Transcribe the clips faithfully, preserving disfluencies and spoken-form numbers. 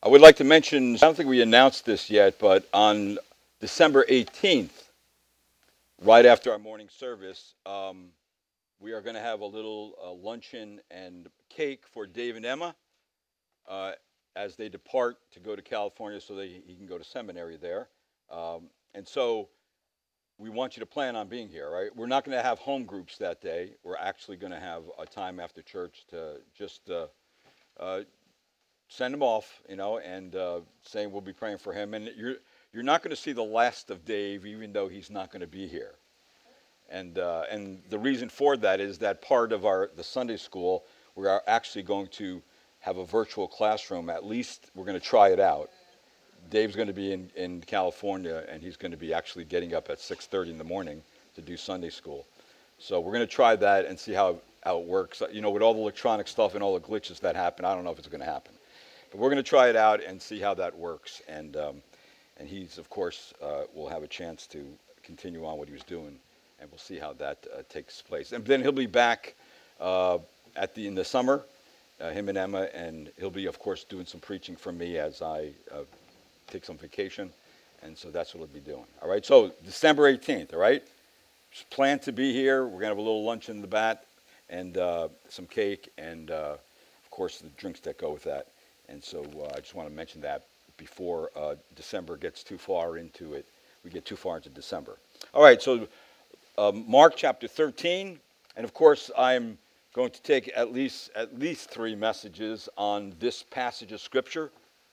I would like to mention, I don't think we announced this yet, but on December eighteenth, right after our morning service, um, we are going to have a little uh, luncheon and cake for Dave and Emma uh, as they depart to go to California so that he can go to seminary there. Um, and so we want you to plan on being here, right? We're not going to have home groups that day. We're actually going to have a time after church to just uh, uh, send him off, you know, and uh, saying we'll be praying for him. And you're you're not going to see the last of Dave, even though he's not going to be here. And uh, and the reason for that is that part of our the Sunday school, we are actually going to have a virtual classroom. At least we're going to try it out. Dave's going to be in, in California, and he's going to be actually getting up at six thirty in the morning to do Sunday school. So we're going to try that and see how, how it works. You know, with all the electronic stuff and all the glitches that happen, I don't know if it's going to happen. But we're going to try it out and see how that works. And um, and he's, of course, uh, will have a chance to continue on what he was doing, and we'll see how that uh, takes place. And then he'll be back uh, at the in the summer, uh, him and Emma, and he'll be, of course, doing some preaching for me as I uh, take some vacation. And so that's what he'll be doing. All right, so December eighteenth, all right? Just plan to be here. We're going to have a little lunch in the bat and uh, some cake and, uh, of course, the drinks that go with that. And so uh, I just want to mention that before uh, December gets too far into it. We get too far into December. All right, so um, Mark chapter thirteen. And, of course, I'm going to take at least at least three messages on this passage of Scripture.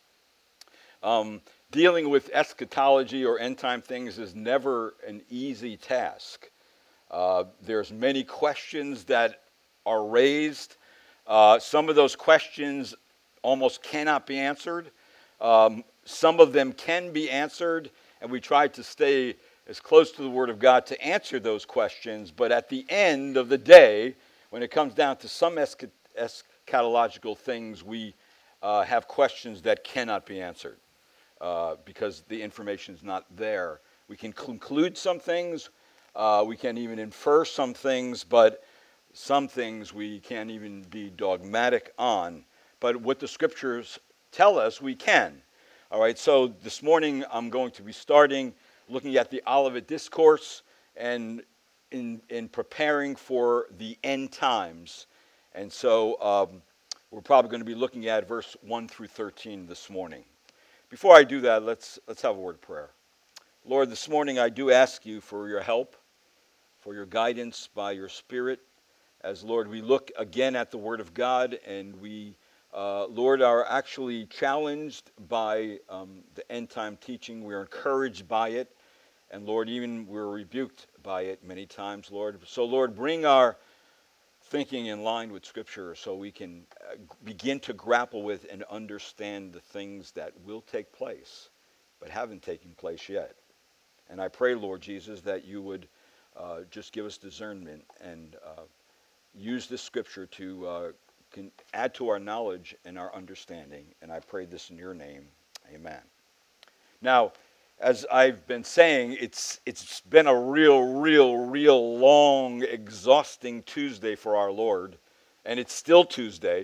Um, dealing with eschatology or end-time things is never an easy task. Uh, there's many questions that are raised. Uh, some of those questions almost cannot be answered. Um, some of them can be answered, and we try to stay as close to the Word of God to answer those questions. But at the end of the day, when it comes down to some esch- eschatological things, we uh, have questions that cannot be answered uh, because the information is not there. We can conclude some things, uh, we can even infer some things, but some things we can't even be dogmatic on. But what the Scriptures tell us, we can. All right, so this morning I'm going to be starting looking at the Olivet Discourse and in, in preparing for the end times. And so um, we're probably going to be looking at verse one through thirteen this morning. Before I do that, let's, let's have a word of prayer. Lord, this morning I do ask you for your help, for your guidance by your Spirit, as, Lord, we look again at the Word of God and we Uh, Lord, are actually challenged by um, the end-time teaching. We're encouraged by it. And, Lord, even we're rebuked by it many times, Lord. So, Lord, bring our thinking in line with Scripture so we can uh, begin to grapple with and understand the things that will take place but haven't taken place yet. And I pray, Lord Jesus, that you would uh, just give us discernment and uh, use this Scripture to uh, can add to our knowledge and our understanding. And I pray this in your name. Amen. Now, as I've been saying, it's it's been a real, real, real long, exhausting Tuesday for our Lord. And it's still Tuesday.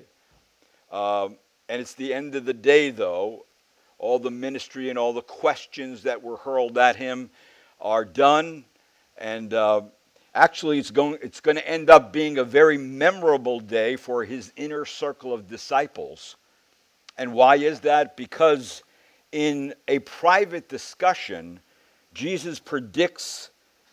Um, and it's the end of the day, though. All the ministry and all the questions that were hurled at him are done. And uh, Actually, it's going, it's going to end up being a very memorable day for his inner circle of disciples. And why is that? Because in a private discussion, Jesus predicts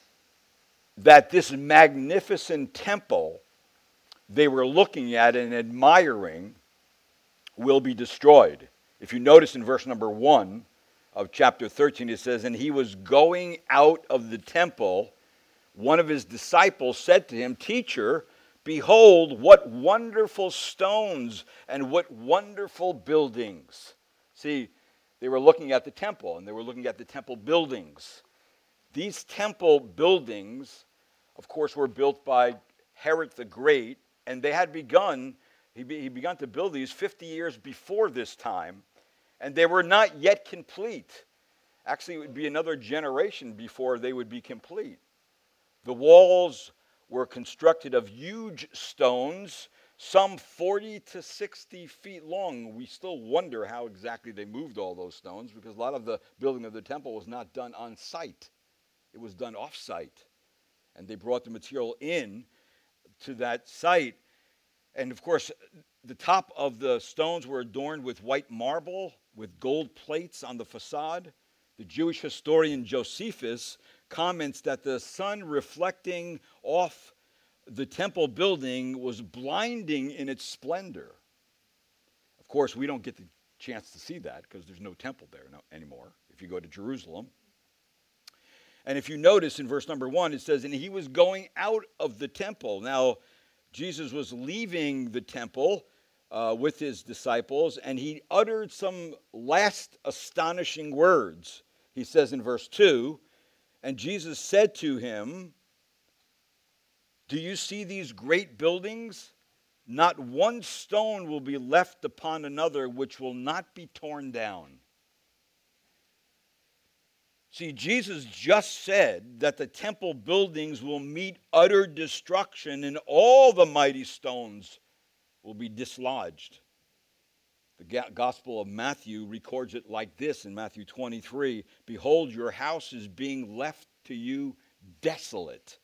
that this magnificent temple they were looking at and admiring will be destroyed. If you notice in verse number one of chapter thirteen, it says, "And he was going out of the temple. One of his disciples said to him, 'Teacher, behold, what wonderful stones and what wonderful buildings.'" See, they were looking at the temple, and they were looking at the temple buildings. These temple buildings, of course, were built by Herod the Great, and they had begun, he, be, he begun to build these fifty years before this time, and they were not yet complete. Actually, it would be another generation before they would be complete. The walls were constructed of huge stones, some forty to sixty feet long. We still wonder how exactly they moved all those stones, because a lot of the building of the temple was not done on site. It was done off site. And they brought the material in to that site. And of course, the top of the stones were adorned with white marble, with gold plates on the facade. The Jewish historian Josephus comments that the sun reflecting off the temple building was blinding in its splendor. Of course, we don't get the chance to see that because there's no temple there no, anymore if you go to Jerusalem. And if you notice in verse number one, it says, and he was going out of the temple. Now, Jesus was leaving the temple uh, with his disciples, and he uttered some last astonishing words. He says in verse two, and Jesus said to him, do you see these great buildings? Not one stone will be left upon another which will not be torn down. See, Jesus just said that the temple buildings will meet utter destruction and all the mighty stones will be dislodged. The Gospel of Matthew records it like this in Matthew twenty-three, behold, your house is being left to you desolate.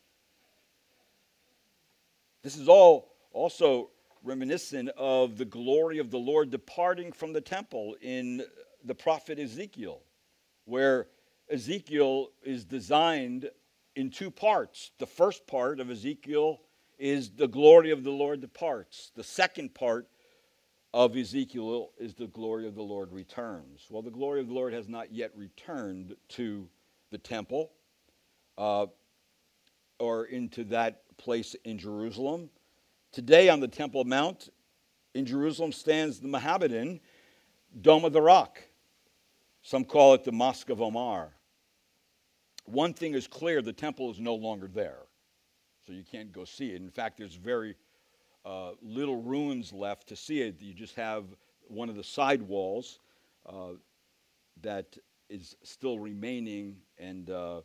This is all also reminiscent of the glory of the Lord departing from the temple in the prophet Ezekiel, where Ezekiel is designed in two parts. The first part of Ezekiel is the glory of the Lord departs. The second part of Ezekiel is the glory of the Lord returns. Well, the glory of the Lord has not yet returned to the temple uh, or into that place in Jerusalem. Today on the Temple Mount in Jerusalem stands the Mohammedan Dome of the Rock. Some call it the Mosque of Omar. One thing is clear, the temple is no longer there. So you can't go see it. In fact, there's very uh, little ruins left to see it. You just have one of the side walls uh, that is still remaining, and uh,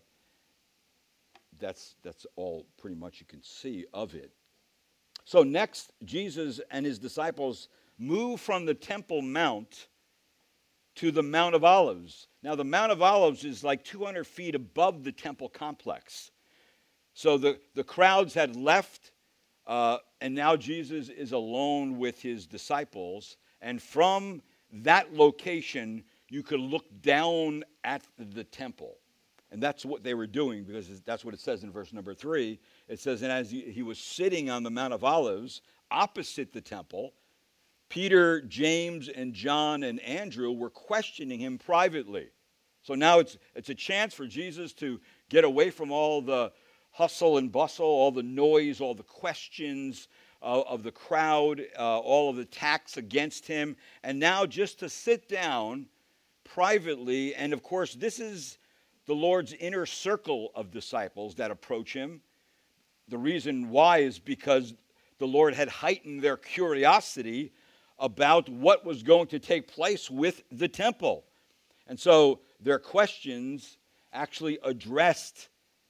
that's, that's all pretty much you can see of it. So next, Jesus and his disciples move from the Temple Mount to the Mount of Olives. Now, the Mount of Olives is like two hundred feet above the temple complex. So the, the crowds had left, uh, and now Jesus is alone with his disciples. And from that location, you could look down at the temple. And that's what they were doing, because that's what it says in verse number three. It says, and as he, he was sitting on the Mount of Olives, opposite the temple, Peter, James, and John, and Andrew were questioning him privately. So now it's, it's a chance for Jesus to get away from all the hustle and bustle, all the noise, all the questions uh, of the crowd, uh, all of the attacks against him, and now just to sit down privately. And of course, this is the Lord's inner circle of disciples that approach him. The reason why is because the Lord had heightened their curiosity about what was going to take place with the temple. And so their questions actually addressed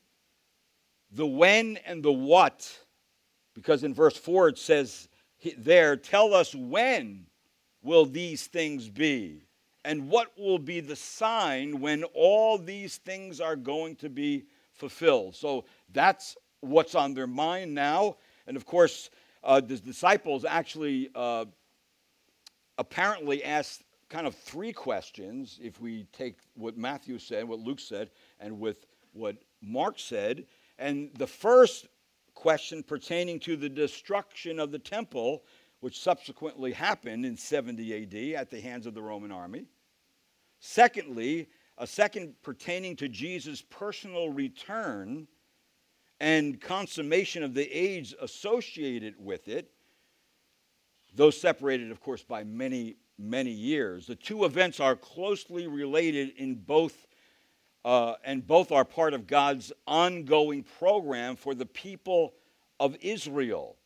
the when and the what, because in verse four it says there, tell us when will these things be, and what will be the sign when all these things are going to be fulfilled. So that's what's on their mind now. And of course, uh, the disciples actually uh, apparently asked kind of three questions, if we take what Matthew said, what Luke said, and with what Mark said. And the first question pertaining to the destruction of the temple, which subsequently happened in seventy A D at the hands of the Roman army. Secondly, a second pertaining to Jesus' personal return and consummation of the age associated with it, those separated, of course, by many, many years. The two events are closely related in both, uh, and both are part of God's ongoing program for the people of Israel.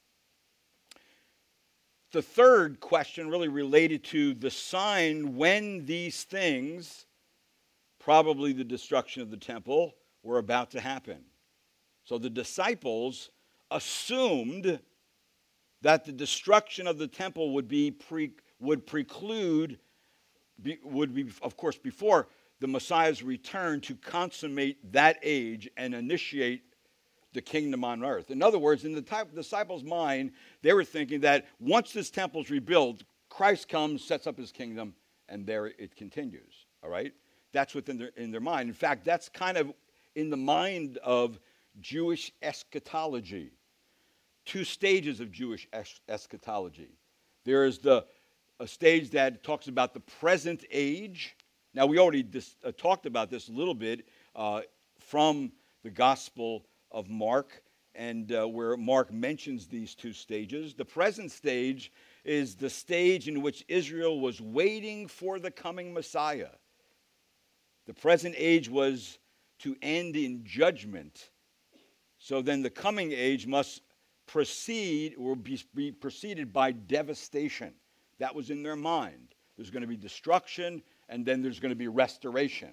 The third question really related to the sign when these things, probably the destruction of the temple, were about to happen. So the disciples assumed that the destruction of the temple would be pre, would preclude, be, would be, of course, before the Messiah's return to consummate that age and initiate the kingdom on earth. In other words, in the type, disciples' mind, they were thinking that once this temple is rebuilt, Christ comes, sets up his kingdom, and there it continues. All right? That's within their, in their mind. In fact, that's kind of in the mind of Jewish eschatology. Two stages of Jewish es- eschatology. There is the a stage that talks about the present age. Now, we already dis, uh, talked about this a little bit uh, from the Gospel of Mark, and uh, where Mark mentions these two stages. The present stage is the stage in which Israel was waiting for the coming Messiah. The present age was to end in judgment. So then the coming age must proceed or be, be preceded by devastation. That was in their mind. There's going to be destruction, and then there's going to be restoration.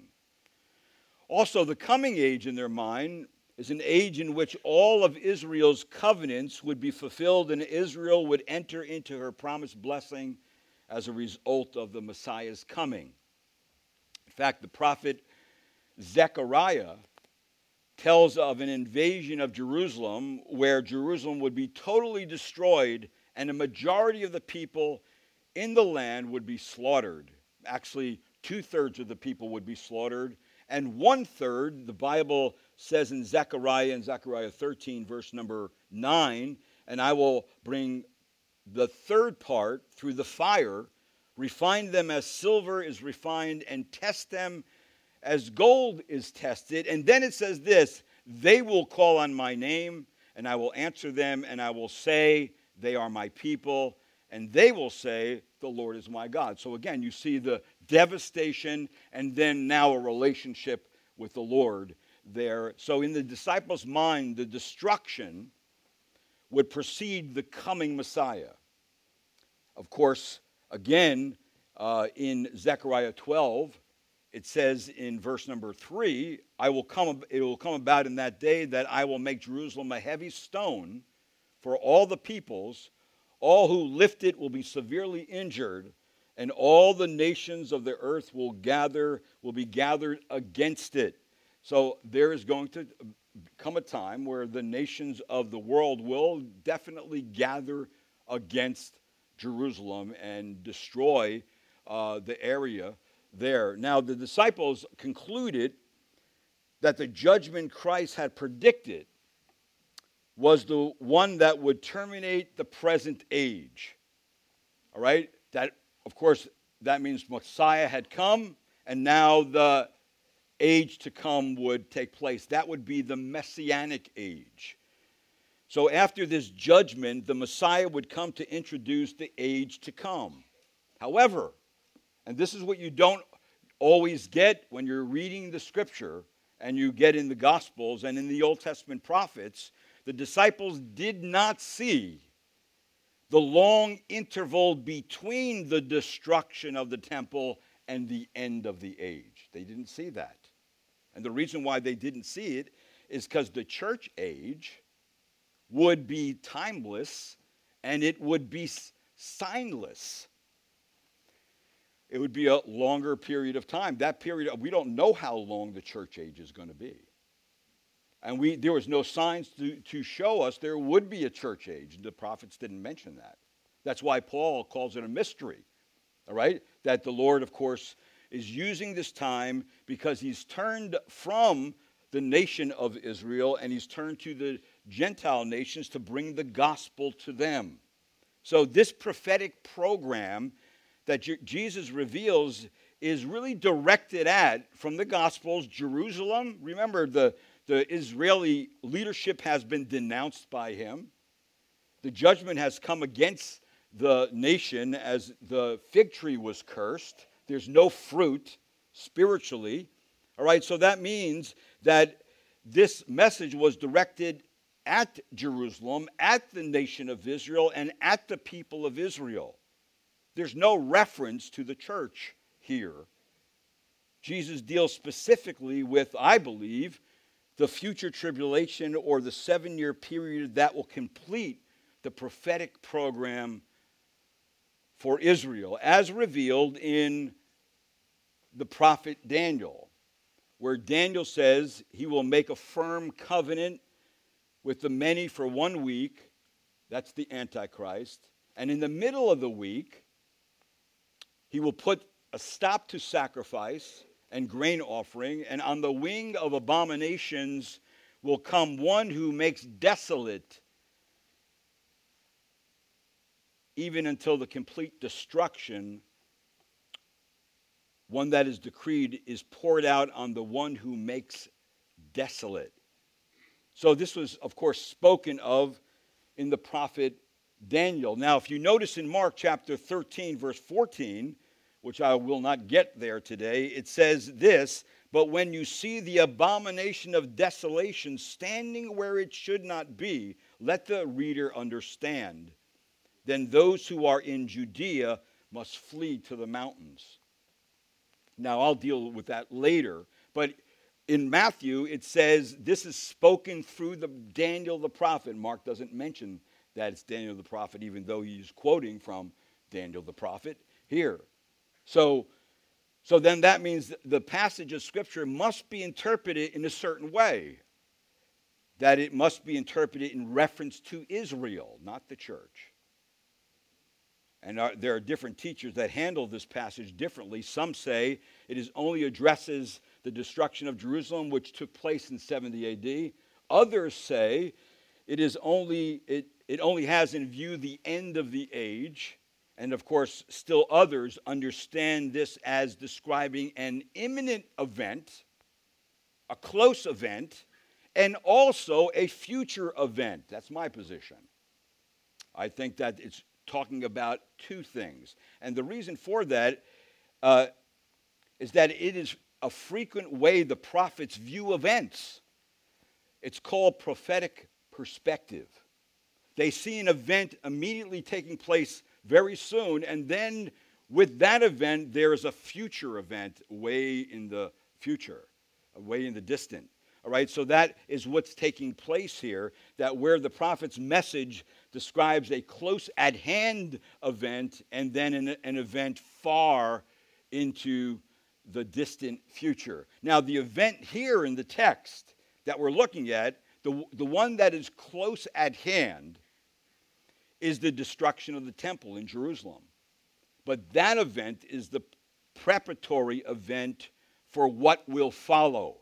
Also, the coming age in their mind is an age in which all of Israel's covenants would be fulfilled, and Israel would enter into her promised blessing as a result of the Messiah's coming. In fact, the prophet Zechariah tells of an invasion of Jerusalem where Jerusalem would be totally destroyed and a majority of the people in the land would be slaughtered. Actually, two-thirds of the people would be slaughtered, and one-third, the Bible says in Zechariah, in Zechariah thirteen, verse number nine, and I will bring the third part through the fire, refine them as silver is refined, and test them as gold is tested. And then it says this, they will call on my name, and I will answer them, and I will say, they are my people, and they will say, the Lord is my God. So again, you see the devastation, and then now a relationship with the Lord there. So in the disciples' mind, the destruction would precede the coming Messiah. Of course, again, uh, in Zechariah twelve, it says in verse number three, I will come, it will come about in that day that I will make Jerusalem a heavy stone for all the peoples. All who lift it will be severely injured, and all the nations of the earth will gather, will be gathered against it. So there is going to come a time where the nations of the world will definitely gather against Jerusalem and destroy uh, the area there. Now, the disciples concluded that the judgment Christ had predicted was the one that would terminate the present age. All right? That, of course, that means Messiah had come, and now the age to come would take place. That would be the Messianic age. So after this judgment, the Messiah would come to introduce the age to come. However, and this is what you don't always get when you're reading the Scripture, and you get in the Gospels and in the Old Testament prophets, the disciples did not see the long interval between the destruction of the temple and the end of the age. They didn't see that. And the reason why they didn't see it is because the church age would be timeless and it would be signless. It would be a longer period of time. That period, we don't know how long the church age is going to be. And we, there was no signs to, to show us there would be a church age. The prophets didn't mention that. That's why Paul calls it a mystery, all right? That the Lord, of course, is using this time because he's turned from the nation of Israel and he's turned to the Gentile nations to bring the gospel to them. So this prophetic program that J- Jesus reveals is really directed at, from the Gospels, Jerusalem. Remember, the The Israeli leadership has been denounced by him. The judgment has come against the nation as the fig tree was cursed. There's no fruit spiritually. All right, so that means that this message was directed at Jerusalem, at the nation of Israel, and at the people of Israel. There's no reference to the church here. Jesus deals specifically with, I believe, the future tribulation or the seven-year period that will complete the prophetic program for Israel, as revealed in the prophet Daniel, where Daniel says he will make a firm covenant with the many for one week. That's the Antichrist. And in the middle of the week, he will put a stop to sacrifice and grain offering, and on the wing of abominations will come one who makes desolate, even until the complete destruction, one that is decreed, is poured out on the one who makes desolate. So this was, of course, spoken of in the prophet Daniel. Now, if you notice in Mark chapter thirteen, verse fourteen, which I will not get there today, it says this: "But when you see the abomination of desolation standing where it should not be, let the reader understand. Then those who are in Judea must flee to the mountains." Now, I'll deal with that later. But in Matthew, it says this is spoken through the Daniel the prophet. Mark doesn't mention that it's Daniel the prophet, even though he's quoting from Daniel the prophet here. So, so then that means the passage of Scripture must be interpreted in a certain way. That it must be interpreted in reference to Israel, not the church. And are, there are different teachers that handle this passage differently. Some say it is only addresses the destruction of Jerusalem, which took place in seventy A D. Others say it is only it, it only has in view the end of the age. And of course, still others understand this as describing an imminent event, a close event, and also a future event. That's my position. I think that it's talking about two things. And the reason for that uh, is that it is a frequent way the prophets view events. It's called prophetic perspective. They see an event immediately taking place very soon, and then with that event, there is a future event way in the future, way in the distant. All right, so that is what's taking place here, that where the prophet's message describes a close at hand event and then an, an event far into the distant future. Now, the event here in the text that we're looking at, the, the one that is close at hand, is the destruction of the temple in Jerusalem. But that event is the preparatory event for what will follow.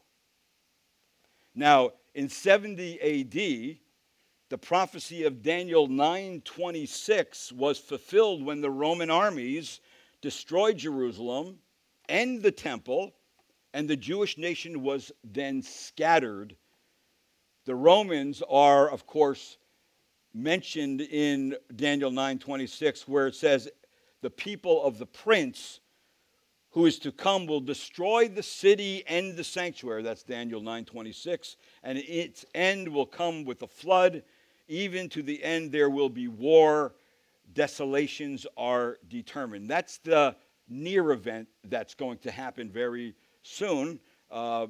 Now, in seventy A D, the prophecy of Daniel nine twenty-six was fulfilled when the Roman armies destroyed Jerusalem and the temple, and the Jewish nation was then scattered. The Romans are, of course, mentioned in Daniel nine twenty-six, where it says, "The people of the prince who is to come will destroy the city and the sanctuary." That's Daniel nine twenty-six. "And its end will come with a flood. Even to the end there will be war. Desolations are determined." That's the near event that's going to happen very soon, uh,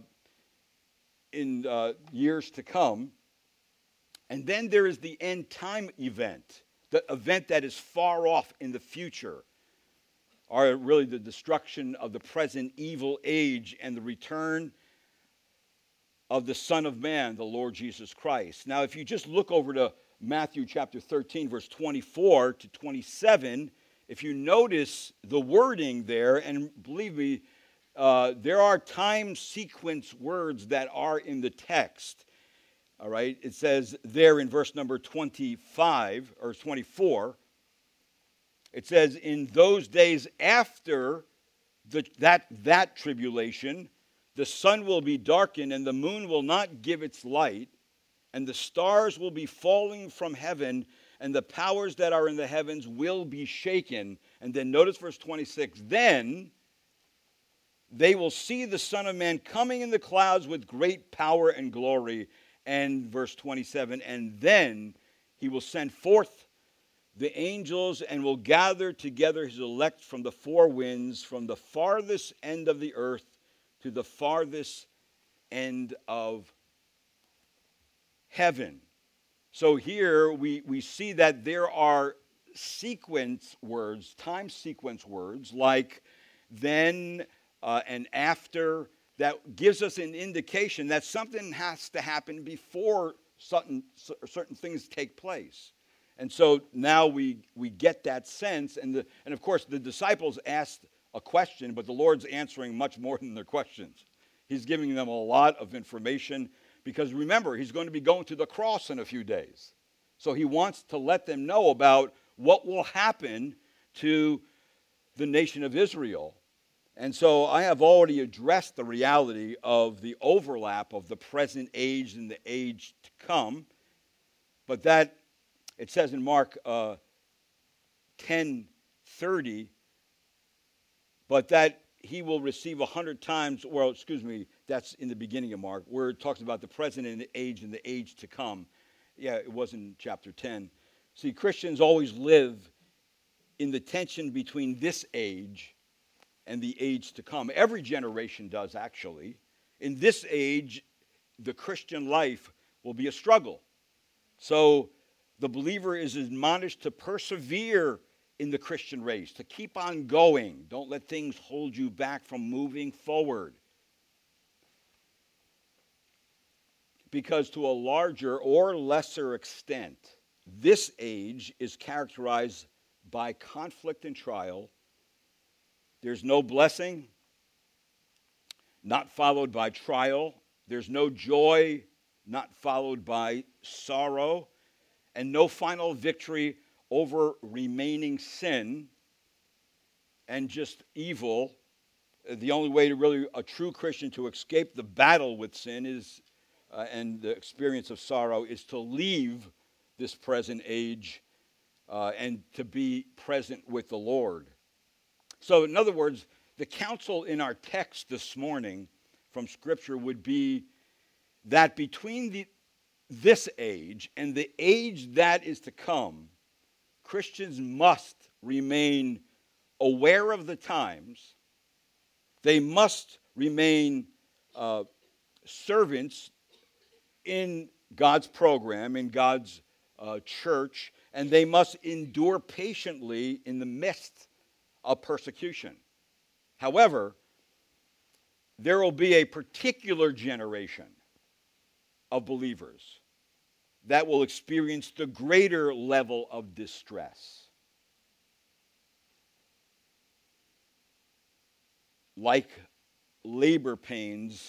in uh, years to come. And then there is the end time event, the event that is far off in the future, are really the destruction of the present evil age and the return of the Son of Man, the Lord Jesus Christ. Now, if you just look over to Matthew chapter thirteen, verse twenty-four to twenty-seven, if you notice the wording there, and believe me, uh, there are time sequence words that are in the text. All right, it says there in verse number twenty-five or twenty-four, it says, "In those days after the, that, that tribulation, the sun will be darkened and the moon will not give its light, and the stars will be falling from heaven, and the powers that are in the heavens will be shaken." And then notice verse twenty-six, "Then they will see the Son of Man coming in the clouds with great power and glory." And verse twenty-seven, "And then he will send forth the angels and will gather together his elect from the four winds, from the farthest end of the earth to the farthest end of heaven." So here we, we see that there are sequence words, time sequence words, like then uh, and after, that gives us an indication that something has to happen before certain, certain things take place. And so now we, we get that sense. And, the, and of course, the disciples asked a question, but the Lord's answering much more than their questions. He's giving them a lot of information because remember, he's going to be going to the cross in a few days. So he wants to let them know about what will happen to the nation of Israel. And so I have already addressed the reality of the overlap of the present age and the age to come. But that, it says in Mark uh, ten thirty, but that he will receive a hundred times, well, excuse me, that's in the beginning of Mark, where it talks about the present and the age and the age to come. Yeah, it was in chapter ten. See, Christians always live in the tension between this age and the age to come. Every generation does, actually. In this age, the Christian life will be a struggle. So the believer is admonished to persevere in the Christian race, to keep on going. Don't let things hold you back from moving forward. Because to a larger or lesser extent, this age is characterized by conflict and trial. There's no blessing, not followed by trial. There's no joy, not followed by sorrow. And no final victory over remaining sin and just evil. The only way to really, a true Christian, to escape the battle with sin is, uh, and the experience of sorrow, is to leave this present age uh, and to be present with the Lord. So, in other words, the counsel in our text this morning from Scripture would be that between the, this age and the age that is to come, Christians must remain aware of the times. They must remain uh, servants in God's program, in God's uh, church, and they must endure patiently in the midst of persecution. However, there will be a particular generation of believers that will experience the greater level of distress. Like labor pains,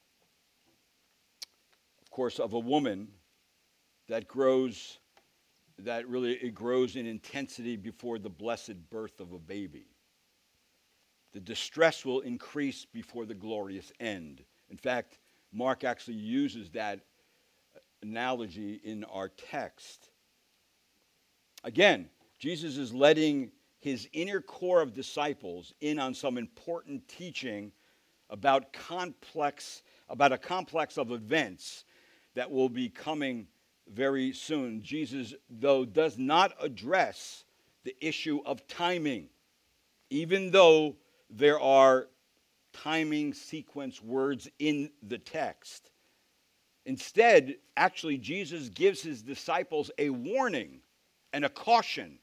of course, of a woman that grows, that really it grows in intensity before the blessed birth of a baby. The distress will increase before the glorious end. In fact, Mark actually uses that analogy in our text. Again, Jesus is letting his inner core of disciples in on some important teaching about complex, about a complex of events that will be coming very soon. Jesus, though, does not address the issue of timing, even though there are timing sequence words in the text. Instead, actually, Jesus gives his disciples a warning and a caution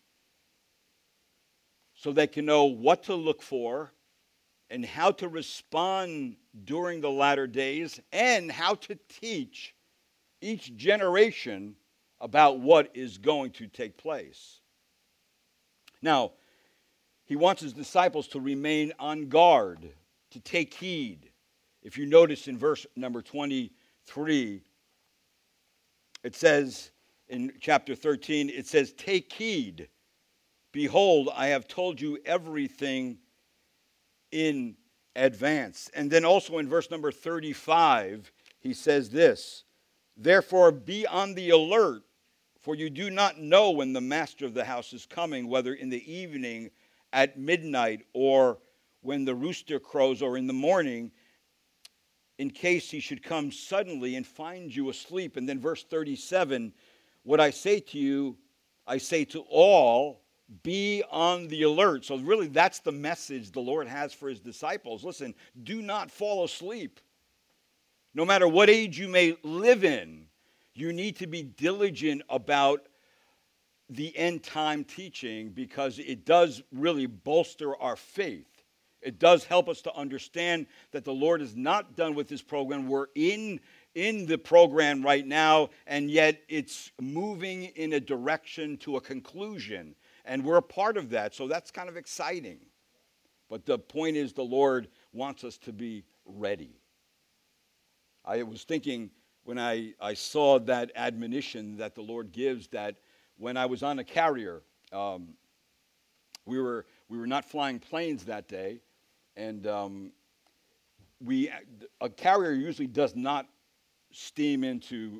so they can know what to look for and how to respond during the latter days and how to teach each generation about what is going to take place. Now, he wants his disciples to remain on guard, to take heed. If you notice in verse number twenty-three, it says in chapter thirteen, it says, "Take heed. Behold, I have told you everything in advance." And then also in verse number thirty-five, he says this, "Therefore be on the alert, for you do not know when the master of the house is coming, whether in the evening, at midnight, or when the rooster crows, or in the morning, in case he should come suddenly and find you asleep." And then verse thirty-seven, "What I say to you, I say to all, be on the alert." So really that's the message the Lord has for his disciples. Listen, do not fall asleep. No matter what age you may live in, you need to be diligent about the end time teaching because it does really bolster our faith. It does help us to understand that the Lord is not done with this program. We're in, in the program right now, and yet it's moving in a direction to a conclusion. And we're a part of that, so that's kind of exciting. But the point is the Lord wants us to be ready. I was thinking when I, I saw that admonition that the Lord gives that when I was on a carrier, um, we were we were not flying planes that day, and um, we a carrier usually does not steam into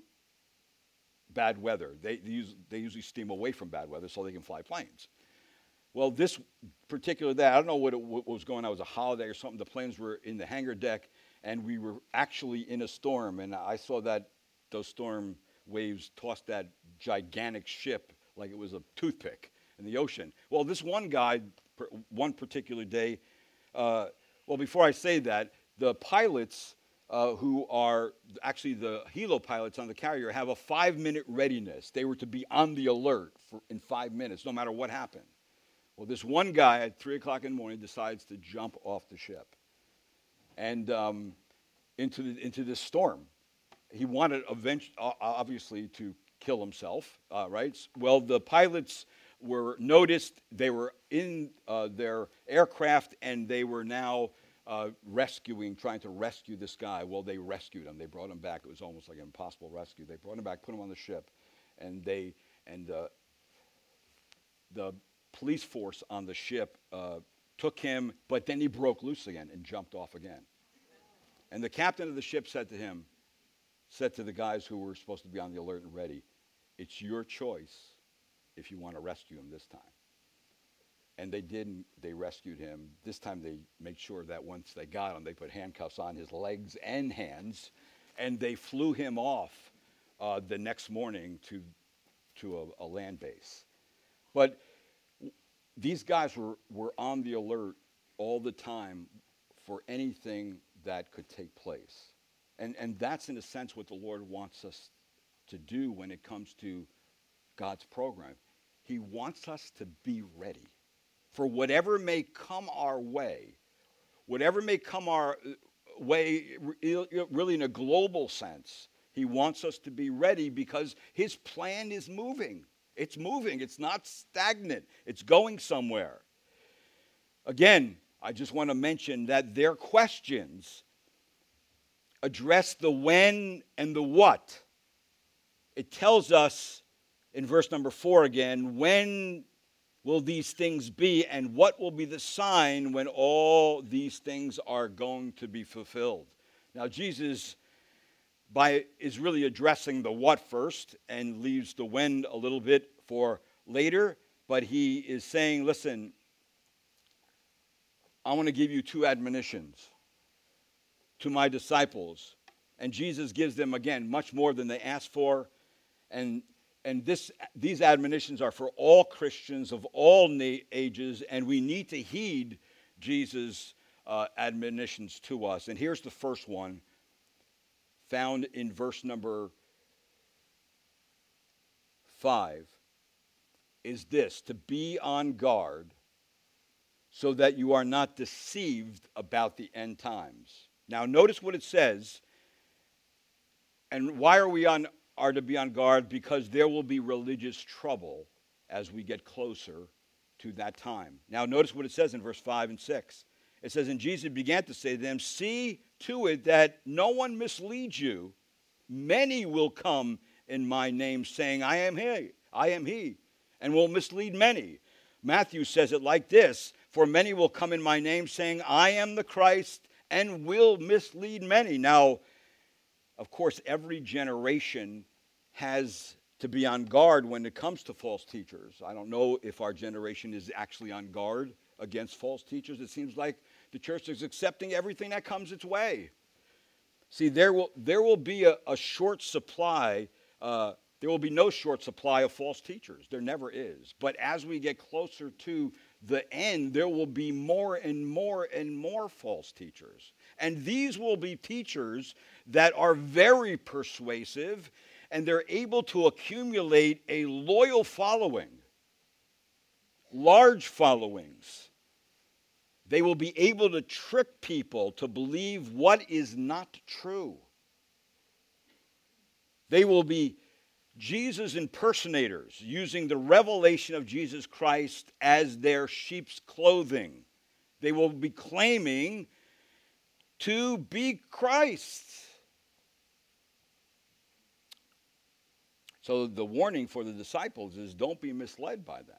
bad weather. They, they, use, they usually steam away from bad weather so they can fly planes. Well, this particular day, I don't know what, it, what was going on. It was a holiday or something. The planes were in the hangar deck, and we were actually in a storm, and I saw that those storm waves tossed that gigantic ship like it was a toothpick in the ocean. Well, this one guy, one particular day, uh, well, before I say that, the pilots uh, who are actually the helo pilots on the carrier have a five-minute readiness. They were to be on the alert for, in five minutes, no matter what happened. Well, this one guy at three o'clock in the morning decides to jump off the ship and um, into, the, into this storm. He wanted eventually, obviously, to kill himself, uh, right? Well, the pilots were noticed. They were in uh, their aircraft, and they were now uh, rescuing, trying to rescue this guy. Well, they rescued him. They brought him back. It was almost like an impossible rescue. They brought him back, put him on the ship, and they and uh, the police force on the ship uh, took him, but then he broke loose again and jumped off again. And the captain of the ship said to him, said to the guys who were supposed to be on the alert and ready, it's your choice if you want to rescue him this time. And they did. They rescued him. This time they made sure that once they got him, they put handcuffs on his legs and hands, and they flew him off uh, the next morning to, to a, a land base. But these guys were, were on the alert all the time for anything that could take place. And, and that's, in a sense, what the Lord wants us to do when it comes to God's program. He wants us to be ready for whatever may come our way, whatever may come our way, really in a global sense. He wants us to be ready because his plan is moving. It's moving. It's not stagnant. It's going somewhere. Again, I just want to mention that their questions address the when and the what. It tells us in verse number four again, when will these things be and what will be the sign when all these things are going to be fulfilled? Now, Jesus by is really addressing the what first and leaves the when a little bit for later, but he is saying, listen, I want to give you two admonitions to my disciples. And Jesus gives them, again, much more than they asked for. And and this these admonitions are for all Christians of all na- ages, and we need to heed Jesus' uh, admonitions to us. And here's the first one, found in verse number five, is this: to be on guard so that you are not deceived about the end times. Now, notice what it says. And why are we on are to be on guard? Because there will be religious trouble as we get closer to that time. Now, notice what it says in verse five and six. It says, and Jesus began to say to them, see to it that no one misleads you. Many will come in my name, saying, I am he, I am he, and will mislead many. Matthew says it like this, for many will come in my name, saying, I am the Christ, and will mislead many. Now, of course, every generation has to be on guard when it comes to false teachers. I don't know if our generation is actually on guard against false teachers. It seems like the church is accepting everything that comes its way. See, there will there will be a, a short supply. Uh, there will be no short supply of false teachers. There never is. But as we get closer to the end, there will be more and more and more false teachers. And these will be teachers that are very persuasive and they're able to accumulate a loyal following, large followings, they will be able to trick people to believe what is not true. They will be Jesus impersonators, using the revelation of Jesus Christ as their sheep's clothing. They will be claiming to be Christ. So the warning for the disciples is don't be misled by them.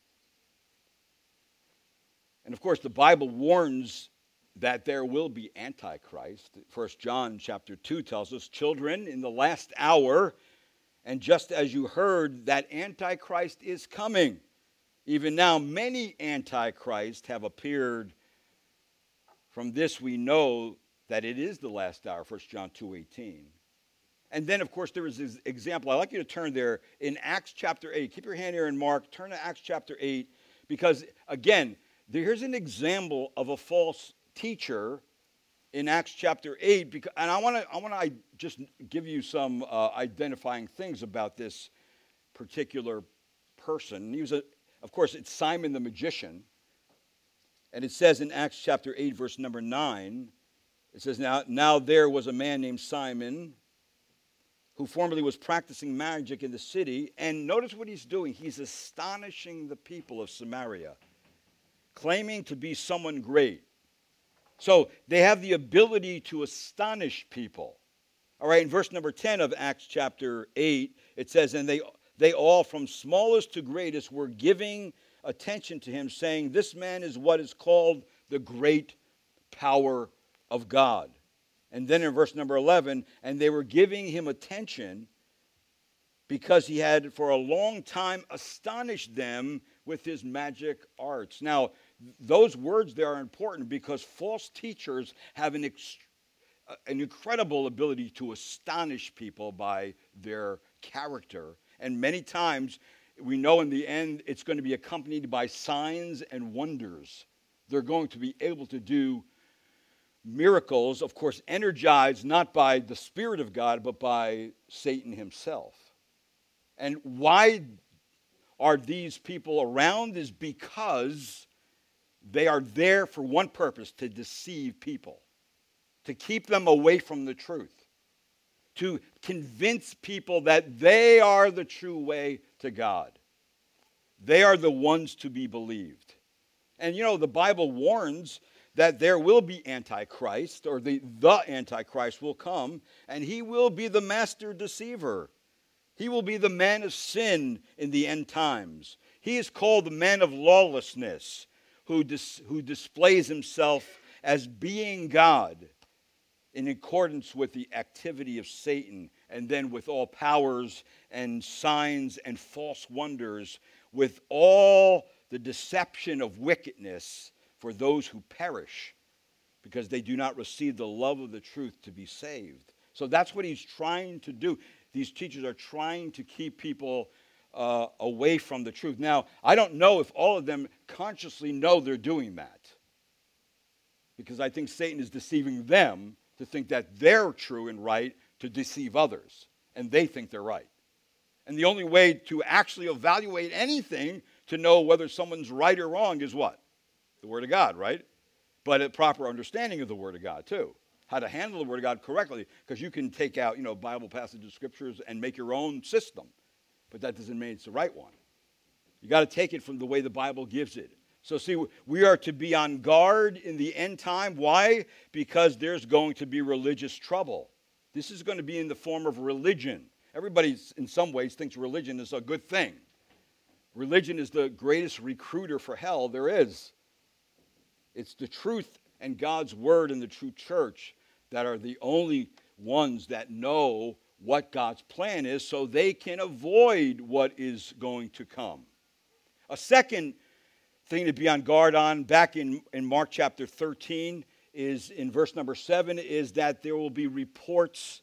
And of course, the Bible warns that there will be Antichrist. First John chapter two tells us, children, in the last hour, and just as you heard, that Antichrist is coming. Even now, many Antichrists have appeared. From this we know that it is the last hour, First John two eighteen. And then, of course, there is this example. I'd like you to turn there in Acts chapter eight. Keep your hand here in Mark. Turn to Acts chapter eight. Because, again, here's an example of a false teacher in Acts chapter eight. Because, and I want to I want to just give you some uh, identifying things about this particular person. He was, a, of course, it's Simon the magician. And it says in Acts chapter eight, verse number nine, it says, now, now there was a man named Simon who formerly was practicing magic in the city. And notice what he's doing. He's astonishing the people of Samaria, claiming to be someone great. So they have the ability to astonish people. All right, in verse number ten of Acts chapter eight, it says, and they, they all, from smallest to greatest, were giving attention to him, saying, this man is what is called the great power of God. And then in verse number eleven, and they were giving him attention because he had for a long time astonished them with his magic arts. Now, those words there are important because false teachers have an, ex- an incredible ability to astonish people by their character. And many times, we know in the end, it's going to be accompanied by signs and wonders. They're going to be able to do miracles, of course, energized not by the Spirit of God, but by Satan himself. And why are these people around is because they are there for one purpose, to deceive people, to keep them away from the truth, to convince people that they are the true way to God. They are the ones to be believed. And you know, the Bible warns that there will be Antichrist, or the, the Antichrist will come, and he will be the master deceiver. He will be the man of sin in the end times. He is called the man of lawlessness, who, dis, who displays himself as being God in accordance with the activity of Satan, and then with all powers and signs and false wonders, with all the deception of wickedness for those who perish, because they do not receive the love of the truth to be saved. So that's what he's trying to do. These teachers are trying to keep people uh, away from the truth. Now, I don't know if all of them consciously know they're doing that, because I think Satan is deceiving them to think that they're true and right, to deceive others, and they think they're right. And the only way to actually evaluate anything to know whether someone's right or wrong is what? The Word of God, right? But a proper understanding of the Word of God, too. How to handle the Word of God correctly, because you can take out, you know, Bible passages, scriptures, and make your own system. But that doesn't mean it's the right one. You got to take it from the way the Bible gives it. So see, we are to be on guard in the end time. Why? Because there's going to be religious trouble. This is going to be in the form of religion. Everybody, in some ways, thinks religion is a good thing. Religion is the greatest recruiter for hell there is. It's the truth and God's word and the true church that are the only ones that know what God's plan is, so they can avoid what is going to come. A second thing to be on guard on, back in, in Mark chapter thirteen, is in verse number seven, is that there will be reports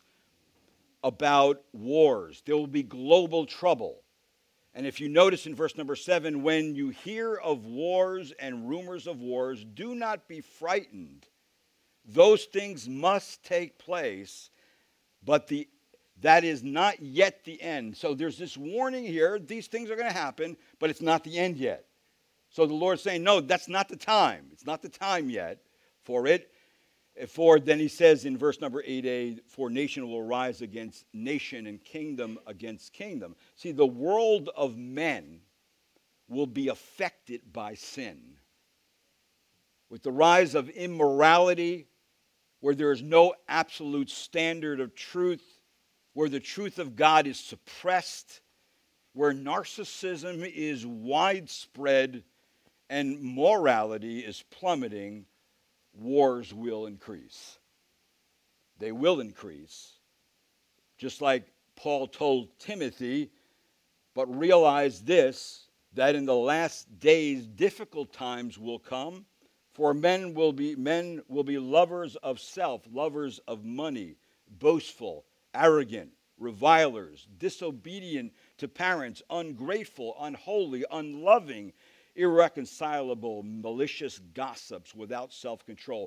about wars. There will be global trouble. And if you notice in verse number seven, when you hear of wars and rumors of wars, do not be frightened. Those things must take place, but the that is not yet the end. So there's this warning here. These things are going to happen, but it's not the end yet. So the Lord's saying, no, that's not the time. It's not the time yet for it. For then he says in verse number eight a, for nation will rise against nation and kingdom against kingdom. See, the world of men will be affected by sin. With the rise of immorality, where there is no absolute standard of truth, where the truth of God is suppressed, where narcissism is widespread and morality is plummeting, wars will increase. They will increase. Just like Paul told Timothy, but realize this, that in the last days difficult times will come, for men will be men will be lovers of self, lovers of money, boastful, arrogant, revilers, disobedient to parents, ungrateful, unholy, unloving, irreconcilable, malicious gossips without self-control,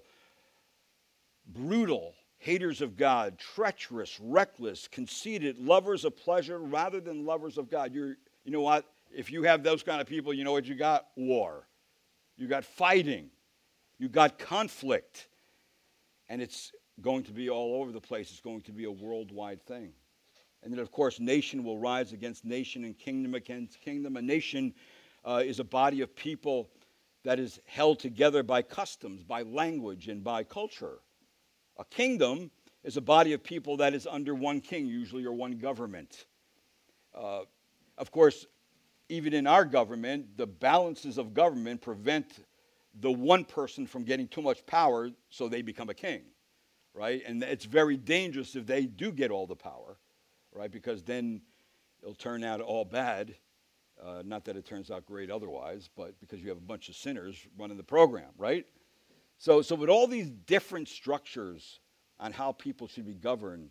brutal, haters of God, treacherous, reckless, conceited, lovers of pleasure rather than lovers of God. You're, you know what? If you have those kind of people, you know what you got? War. You got fighting. You got conflict. And it's going to be all over the place. It's going to be a worldwide thing. And then, of course, nation will rise against nation and kingdom against kingdom. A nation uh, is a body of people that is held together by customs, by language, and by culture. A kingdom is a body of people that is under one king, usually, or one government. Uh, of course, even in our government, the balances of government prevent the one person from getting too much power so they become a king, right? And it's very dangerous if they do get all the power, right? Because then it'll turn out all bad. Uh, not that it turns out great otherwise, but because you have a bunch of sinners running the program, right? So, so with all these different structures on how people should be governed,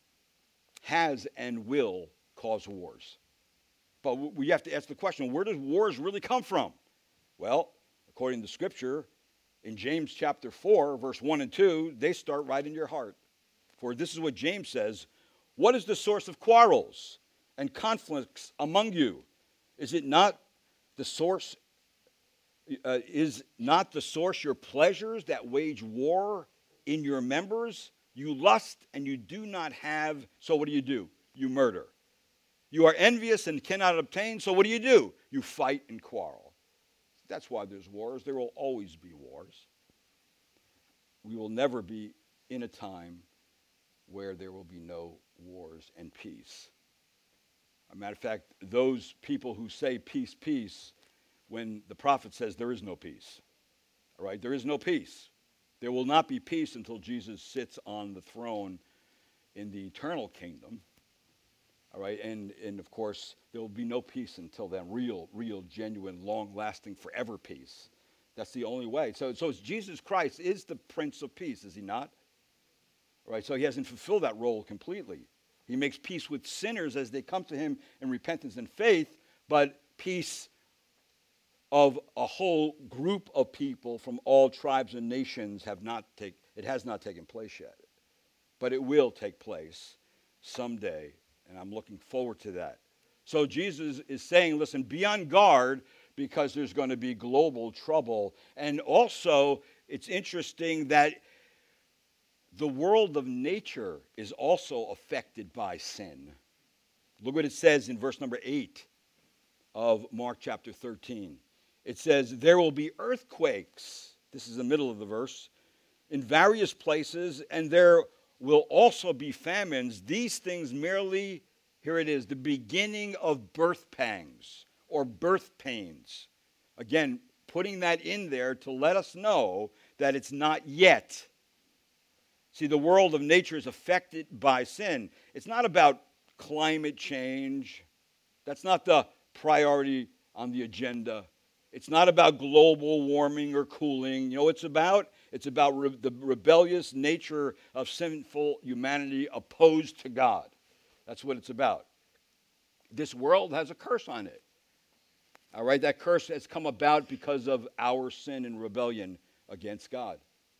has and will cause wars. But we have to ask the question, where does wars really come from? Well, according to Scripture, in James chapter four, verse one and two, they start right in your heart. For this is what James says, what is the source of quarrels and conflicts among you? Is it not the source, uh, is not the source your pleasures that wage war in your members? You lust and you do not have, so what do you do? You murder. You are envious and cannot obtain, so what do you do? You fight and quarrel. That's why there's wars. There will always be wars. We will never be in a time where there will be no wars and peace. As a matter of fact, those people who say peace, peace, when the prophet says there is no peace, all right, there is no peace. There will not be peace until Jesus sits on the throne in the eternal kingdom. All right, and, and of course, there will be no peace until then. Real, real, genuine, long-lasting, forever peace. That's the only way. So, so Jesus Christ is the Prince of Peace, is he not? All right, so he hasn't fulfilled that role completely. He makes peace with sinners as they come to him in repentance and faith, but peace of a whole group of people from all tribes and nations have not take, it has not taken place yet. But it will take place someday. And I'm looking forward to that. So Jesus is saying, listen, be on guard because there's going to be global trouble. And also, it's interesting that the world of nature is also affected by sin. Look what it says in verse number eight of Mark chapter thirteen. It says, there will be earthquakes. This is the middle of the verse. In various places, and there will also be famines. These things merely, here it is, the beginning of birth pangs or birth pains. Again, putting that in there to let us know that it's not yet. See, the world of nature is affected by sin. It's not about climate change. That's not the priority on the agenda. It's not about global warming or cooling. You know what it's about? It's about re- the rebellious nature of sinful humanity opposed to God. That's what it's about. This world has a curse on it. All right, that curse has come about because of our sin and rebellion against God.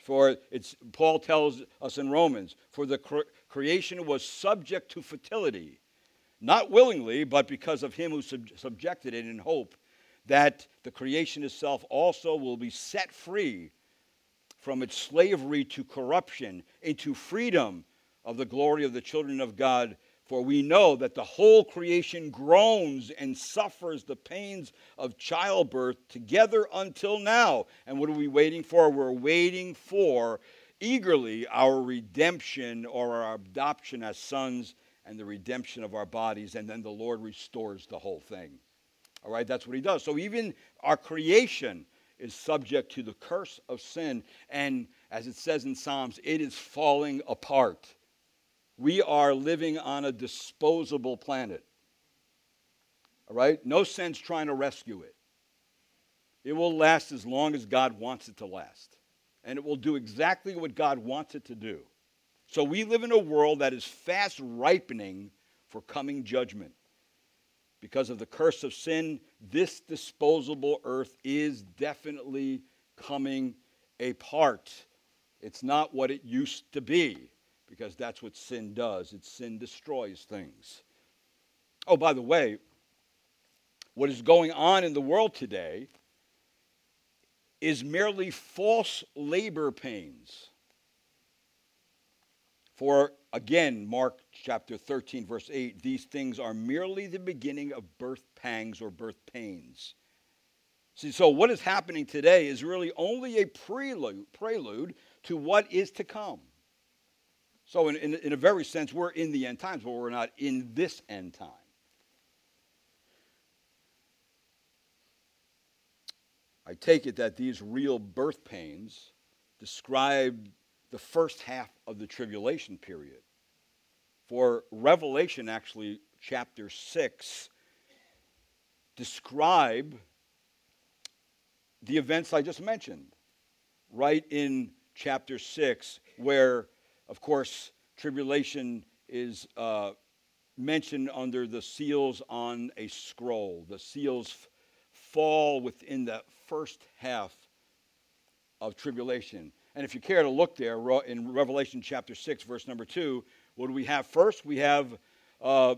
For it's Paul tells us in Romans, for the cre- creation was subject to fertility, not willingly, but because of him who sub- subjected it, in hope that the creation itself also will be set free from its slavery to corruption into freedom of the glory of the children of God. For we know that the whole creation groans and suffers the pains of childbirth together until now. And what are we waiting for? We're waiting for eagerly our redemption, or our adoption as sons, and the redemption of our bodies. And then the Lord restores the whole thing. All right, that's what he does. So even our creation is subject to the curse of sin. And as it says in Psalms, it is falling apart. We are living on a disposable planet. All right? No sense trying to rescue it. It will last as long as God wants it to last. And it will do exactly what God wants it to do. So we live in a world that is fast ripening for coming judgment. Because of the curse of sin, this disposable earth is definitely coming apart. It's not what it used to be, because that's what sin does. It's sin destroys things. Oh, by the way, what is going on in the world today is merely false labor pains. For, again, Mark chapter thirteen, verse eight, these things are merely the beginning of birth pangs or birth pains. See, so what is happening today is really only a prelude, prelude to what is to come. So in, in, in a very sense, we're in the end times, but we're not in this end time. I take it that these real birth pains describe the first half of the tribulation period. For Revelation, actually, chapter six, describe the events I just mentioned, right in chapter six, where, of course, tribulation is uh, mentioned under the seals on a scroll. The seals f- fall within the first half of tribulation. And if you care to look there, in Revelation chapter six, verse number two, what do we have first? We have uh,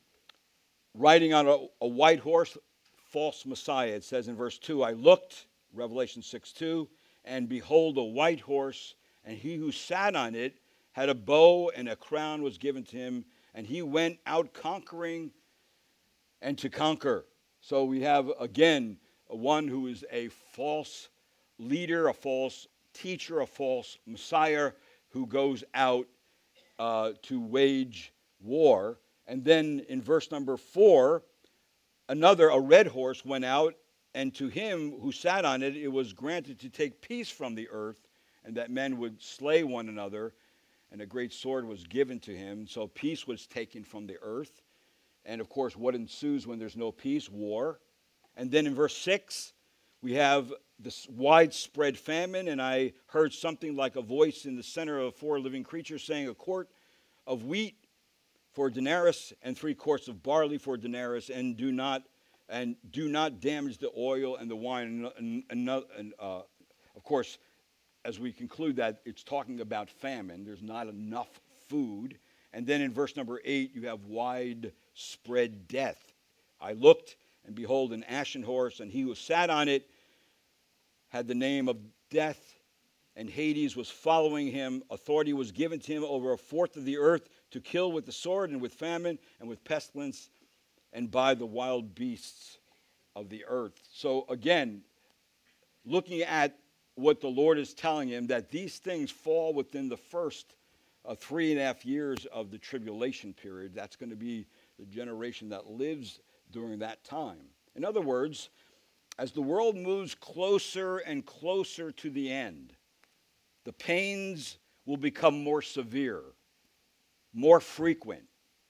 riding on a, a white horse, false Messiah. It says in verse two, I looked, Revelation six two, and behold a white horse, and he who sat on it had a bow, and a crown was given to him, and he went out conquering and to conquer. So we have, again, one who is a false leader, a false teacher, a false Messiah who goes out uh, to wage war. And then in verse number four, another, a red horse, went out, and to him who sat on it, it was granted to take peace from the earth, and that men would slay one another, and a great sword was given to him. So peace was taken from the earth. And of course, what ensues when there's no peace? War. And then in verse six, we have this widespread famine, and I heard something like a voice in the center of four living creatures saying, a quart of wheat for a denarius, and three quarts of barley for a denarius, and do not and do not damage the oil and the wine. And, and, and uh, of course, as we conclude that, it's talking about famine. There's not enough food. And then in verse number eight, you have widespread death. I looked, and behold, an ashen horse, and he who sat on it had the name of Death, and Hades was following him. Authority was given to him over a fourth of the earth to kill with the sword and with famine and with pestilence and by the wild beasts of the earth. So again, looking at what the Lord is telling him, that these things fall within the first uh, three and a half years of the tribulation period. That's going to be the generation that lives during that time. In other words, as the world moves closer and closer to the end, the pains will become more severe, more frequent.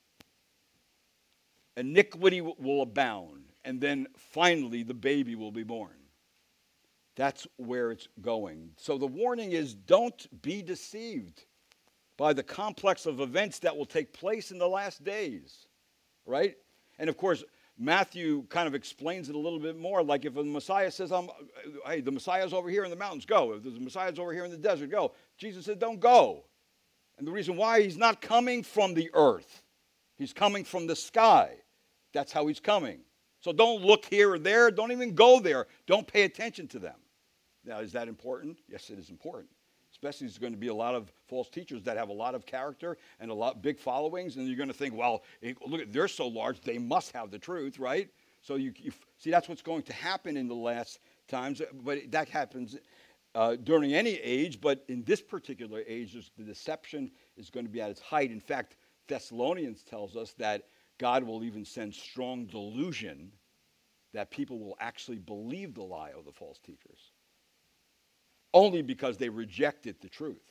Iniquity will abound, and then finally the baby will be born. That's where it's going. So the warning is, don't be deceived by the complex of events that will take place in the last days, right? And of course, Matthew kind of explains it a little bit more. Like if the Messiah says, I'm, hey, the Messiah's over here in the mountains, go. If the Messiah's over here in the desert, go. Jesus said, don't go. And the reason why, he's not coming from the earth. He's coming from the sky. That's how he's coming. So don't look here or there. Don't even go there. Don't pay attention to them. Now, is that important? Yes, it is important. Especially there's going to be a lot of false teachers that have a lot of character and a lot big followings, and you're going to think, well, look, they're so large, they must have the truth, right? So you, you see, that's what's going to happen in the last times, but that happens uh, during any age, but in this particular age, the deception is going to be at its height. In fact, Thessalonians tells us that God will even send strong delusion that people will actually believe the lie of the false teachers, only because they rejected the truth.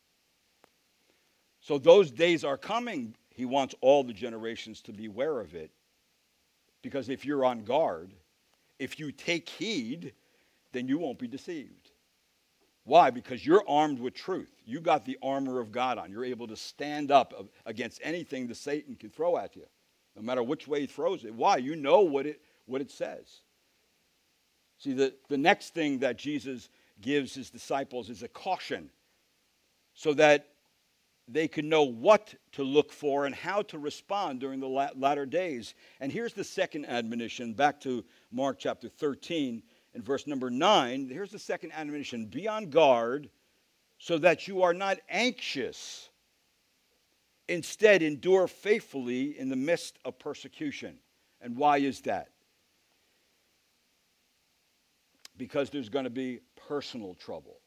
So those days are coming. He wants all the generations to be aware of it. Because if you're on guard, if you take heed, then you won't be deceived. Why? Because you're armed with truth. You got the armor of God on. You're able to stand up against anything that Satan can throw at you, no matter which way he throws it. Why? You know what it, what it says. See, the, the next thing that Jesus gives his disciples is a caution so that they can know what to look for and how to respond during the latter days. And here's the second admonition, back to Mark chapter thirteen and verse number nine. Here's the second admonition: be on guard so that you are not anxious. Instead, endure faithfully in the midst of persecution. And why is that? Because there's going to be personal trouble.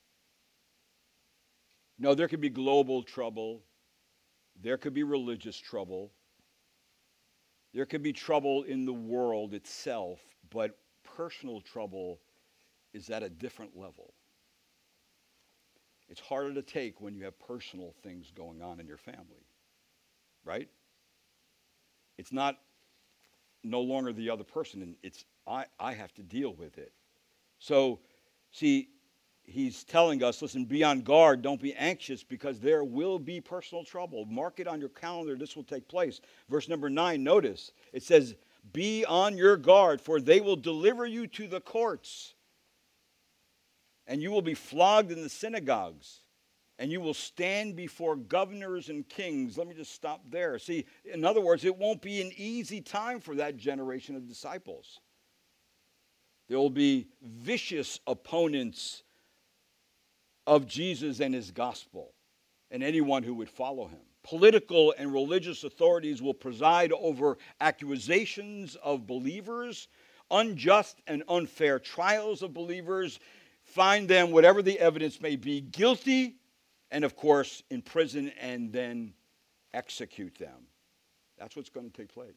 No, there could be global trouble. There could be religious trouble. There could be trouble in the world itself, but personal trouble is at a different level. It's harder to take when you have personal things going on in your family, right? It's not no longer the other person, and it's I, I have to deal with it. So, see, he's telling us, listen, be on guard, don't be anxious, because there will be personal trouble. Mark it on your calendar, this will take place. Verse number nine, notice, it says, be on your guard, for they will deliver you to the courts, and you will be flogged in the synagogues, and you will stand before governors and kings. Let me just stop there. See, in other words, it won't be an easy time for that generation of disciples. There will be vicious opponents of Jesus and his gospel and anyone who would follow him. Political and religious authorities will preside over accusations of believers, unjust and unfair trials of believers, find them, whatever the evidence may be, guilty, and of course, imprison and then execute them. That's what's going to take place.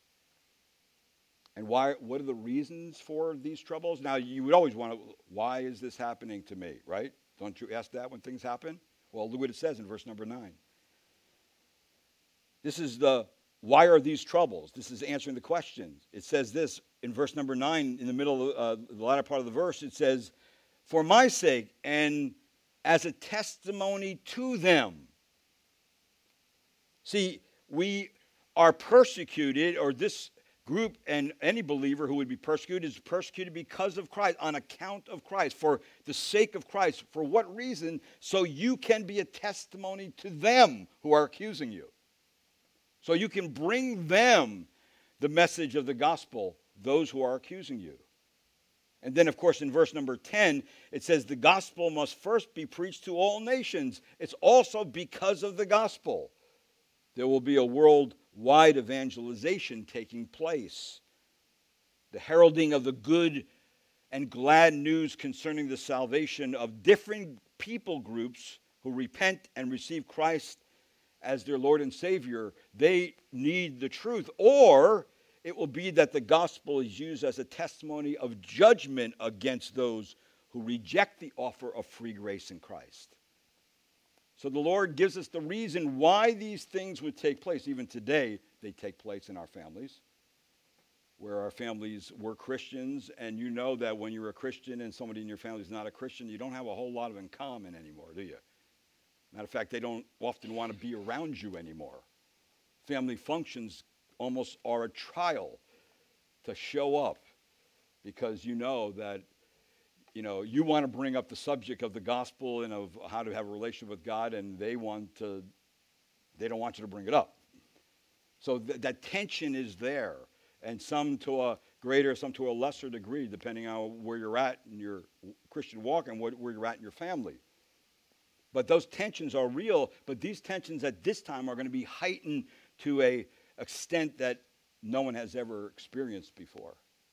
And why? What are the reasons for these troubles? Now, you would always want to, why is this happening to me, right? Don't you ask that when things happen? Well, look what it says in verse number nine. This is the, why are these troubles? This is answering the questions. It says this in verse number nine, in the middle of uh, the latter part of the verse, it says, for my sake and as a testimony to them. See, we are persecuted, or this group and any believer who would be persecuted is persecuted because of Christ, on account of Christ, for the sake of Christ. For what reason? So you can be a testimony to them who are accusing you. So you can bring them the message of the gospel, those who are accusing you. And then, of course, in verse number ten, it says the gospel must first be preached to all nations. It's also because of the gospel. There will be a worldwide evangelization taking place. The heralding of the good and glad news concerning the salvation of different people groups who repent and receive Christ as their Lord and Savior. They need the truth. Or it will be that the gospel is used as a testimony of judgment against those who reject the offer of free grace in Christ. So the Lord gives us the reason why these things would take place. Even today, they take place in our families, where our families were Christians, and you know that when you're a Christian and somebody in your family is not a Christian, you don't have a whole lot of in common anymore, do you? Matter of fact, they don't often want to be around you anymore. Family functions almost are a trial to show up because you know that, you know, you want to bring up the subject of the gospel and of how to have a relationship with God, and they want to, they don't want you to bring it up. So th- that tension is there, and some to a greater, some to a lesser degree, depending on where you're at in your Christian walk and what, where you're at in your family. But those tensions are real, but these tensions at this time are going to be heightened to a extent that no one has ever experienced before.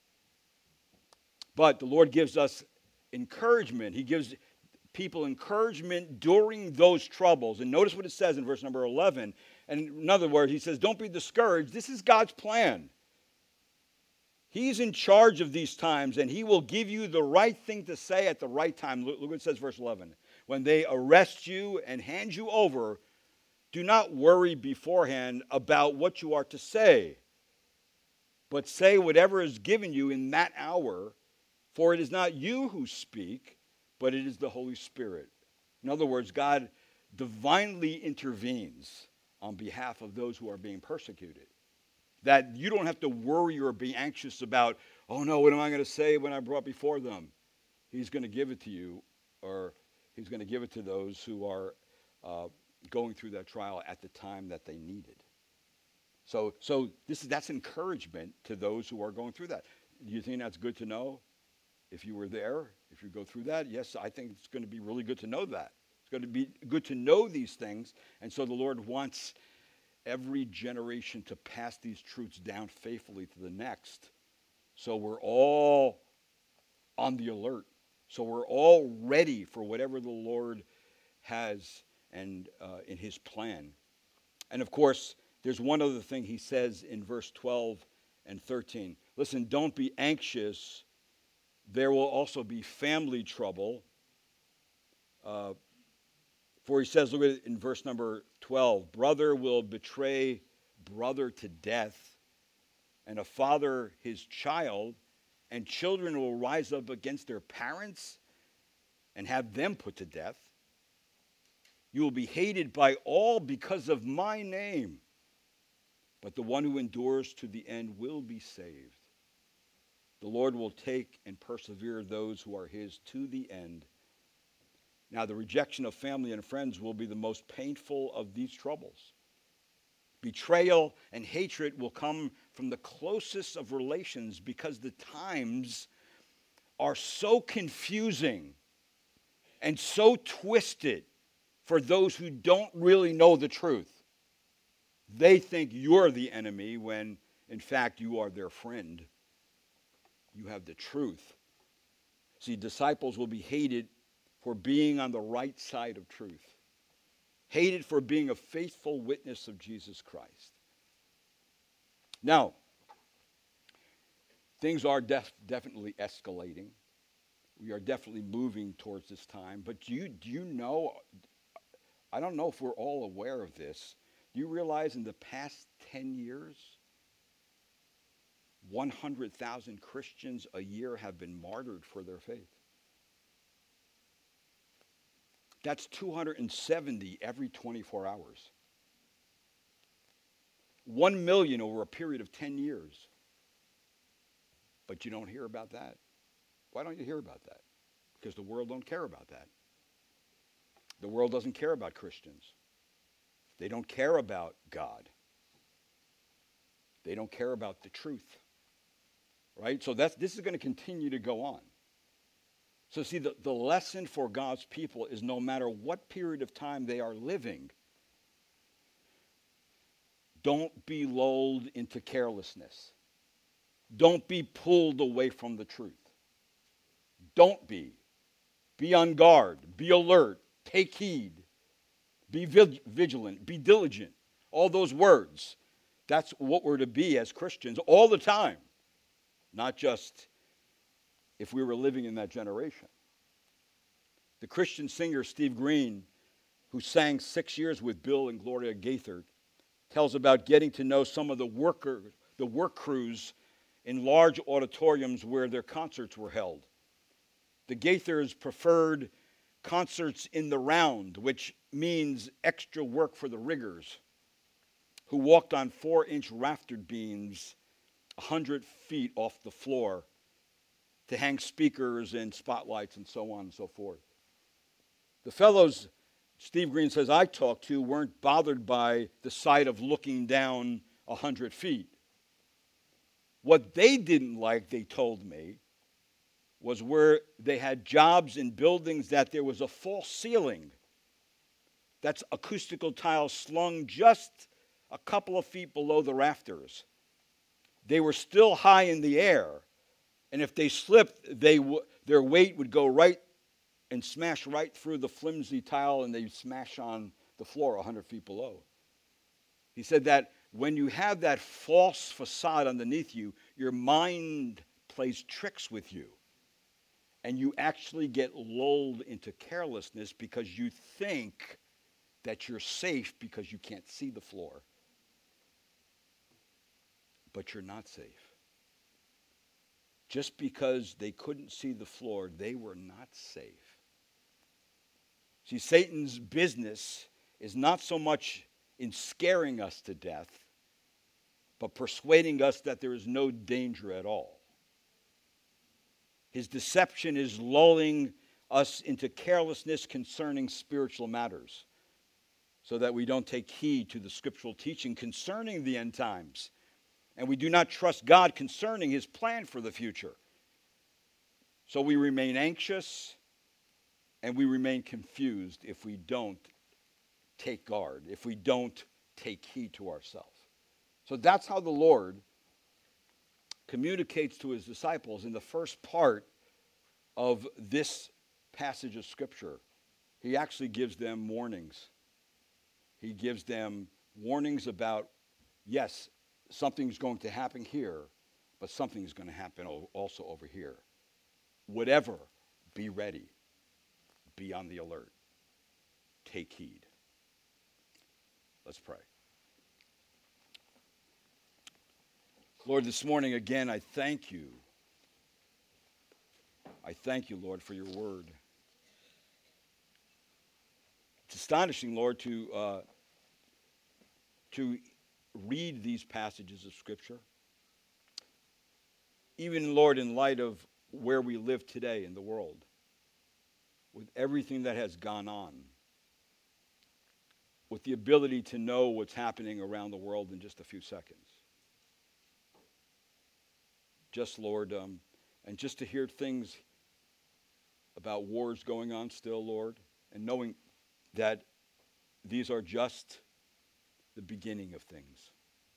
But the Lord gives us encouragement. He gives people encouragement during those troubles. And notice what it says in verse number eleven. And in other words, he says, don't be discouraged. This is God's plan. He's in charge of these times, and he will give you the right thing to say at the right time. Look, look what it says, verse eleven. When they arrest you and hand you over, do not worry beforehand about what you are to say, but say whatever is given you in that hour, for it is not you who speak, but it is the Holy Spirit. In other words, God divinely intervenes on behalf of those who are being persecuted. That you don't have to worry or be anxious about, oh no, what am I going to say when I'm brought before them? He's going to give it to you, or he's going to give it to those who are uh, going through that trial at the time that they need it. So, so this is that's encouragement to those who are going through that. Do you think that's good to know? If you were there, if you go through that, yes, I think it's going to be really good to know that. It's going to be good to know these things. And so the Lord wants every generation to pass these truths down faithfully to the next. So we're all on the alert. So we're all ready for whatever the Lord has and uh, in his plan. And of course, there's one other thing he says in verse twelve and thirteen. Listen, don't be anxious. There will also be family trouble. Uh, for he says, look at it in verse number twelve, brother will betray brother to death, and a father his child, and children will rise up against their parents and have them put to death. You will be hated by all because of my name, but the one who endures to the end will be saved. The Lord will take and persevere those who are his to the end. Now, the rejection of family and friends will be the most painful of these troubles. Betrayal and hatred will come from the closest of relations because the times are so confusing and so twisted for those who don't really know the truth. They think you're the enemy when, in fact, you are their friend. You have the truth. See, disciples will be hated for being on the right side of truth. Hated for being a faithful witness of Jesus Christ. Now, things are def- definitely escalating. We are definitely moving towards this time. But do you, do you know, I don't know if we're all aware of this. Do you realize in the past ten years, one hundred thousand Christians a year have been martyred for their faith? That's two hundred seventy every twenty-four hours. One million over a period of ten years. But you don't hear about that. Why don't you hear about that? Because the world don't care about that. The world doesn't care about Christians. They don't care about God. They don't care about the truth. Right? So that's this is going to continue to go on. So see, the, the lesson for God's people is no matter what period of time they are living, don't be lulled into carelessness. Don't be pulled away from the truth. Don't be. Be on guard. Be alert. Take heed. Be vigilant. Be diligent. All those words. That's what we're to be as Christians all the time. Not just if we were living in that generation. The Christian singer Steve Green, who sang six years with Bill and Gloria Gaither, tells about getting to know some of the worker, the work crews in large auditoriums where their concerts were held. The Gaithers preferred concerts in the round, which means extra work for the riggers, who walked on four-inch raftered beams a hundred feet off the floor to hang speakers and spotlights and so on and so forth. The fellows Steve Green says I talked to weren't bothered by the sight of looking down a hundred feet. What they didn't like, they told me, was where they had jobs in buildings that there was a false ceiling. That's acoustical tiles slung just a couple of feet below the rafters. They were still high in the air, and if they slipped, they w- their weight would go right and smash right through the flimsy tile, and they'd smash on the floor a hundred feet below. He said that when you have that false facade underneath you, your mind plays tricks with you. And you actually get lulled into carelessness because you think that you're safe because you can't see the floor. But you're not safe. Just because they couldn't see the floor, they were not safe. See, Satan's business is not so much in scaring us to death, but persuading us that there is no danger at all. His deception is lulling us into carelessness concerning spiritual matters, so that we don't take heed to the scriptural teaching concerning the end times, and we do not trust God concerning his plan for the future. So we remain anxious and we remain confused if we don't take guard, if we don't take heed to ourselves. So that's how the Lord communicates to his disciples in the first part of this passage of Scripture. He actually gives them warnings. He gives them warnings about, yes, something's going to happen here, but something is going to happen also over here. Whatever, be ready. Be on the alert. Take heed. Let's pray. Lord, this morning again, I thank you. I thank you, Lord, for your word. It's astonishing, Lord, to uh, to read these passages of Scripture. Even, Lord, in light of where we live today in the world, with everything that has gone on, with the ability to know what's happening around the world in just a few seconds. Just, Lord, um, and just to hear things about wars going on still, Lord, and knowing that these are just the beginning of things.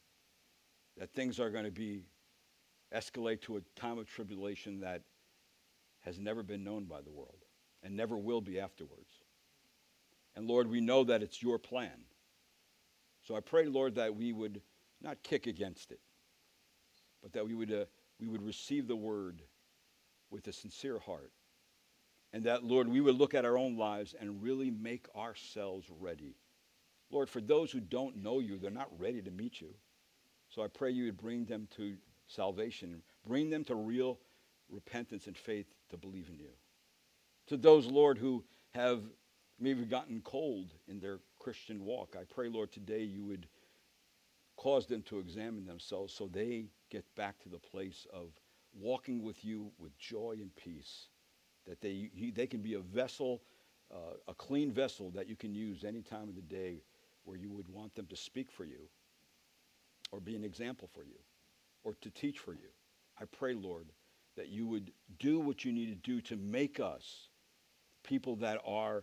That things are going to be, escalate to a time of tribulation that has never been known by the world and never will be afterwards. And Lord, we know that it's your plan. So I pray, Lord, that we would not kick against it, but that we would uh, we would receive the word with a sincere heart. And that, Lord, we would look at our own lives and really make ourselves ready. Lord, for those who don't know you, they're not ready to meet you. So I pray you would bring them to salvation, bring them to real repentance and faith to believe in you. To those, Lord, who have maybe gotten cold in their Christian walk, I pray, Lord, today you would cause them to examine themselves so they get back to the place of walking with you with joy and peace, that they they can be a vessel, uh, a clean vessel that you can use any time of the day where you would want them to speak for you or be an example for you or to teach for you. I pray, Lord, that you would do what you need to do to make us people that are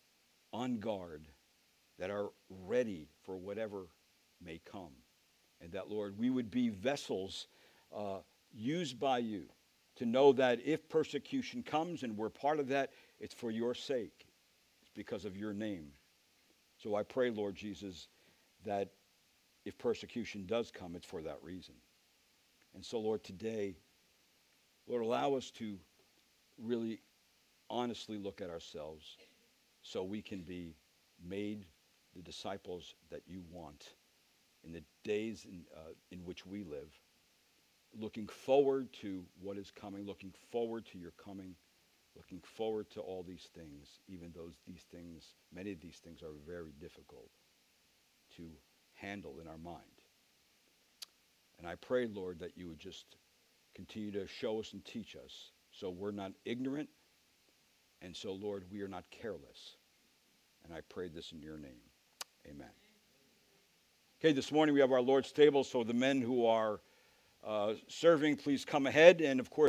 on guard, that are ready for whatever may come. And that, Lord, we would be vessels uh, used by you to know that if persecution comes and we're part of that, it's for your sake. It's because of your name. So I pray, Lord Jesus, that if persecution does come, it's for that reason. And so, Lord, today, Lord, allow us to really honestly look at ourselves so we can be made the disciples that you want in the days in, uh, in which we live, looking forward to what is coming, looking forward to your coming, looking forward to all these things, even though these things, many of these things are very difficult to handle in our mind. And I pray, Lord, that you would just continue to show us and teach us so we're not ignorant, and so, Lord, we are not careless. And I pray this in your name. Amen. Okay, this morning we have our Lord's table, so the men who are uh, serving, please come ahead. And, of course,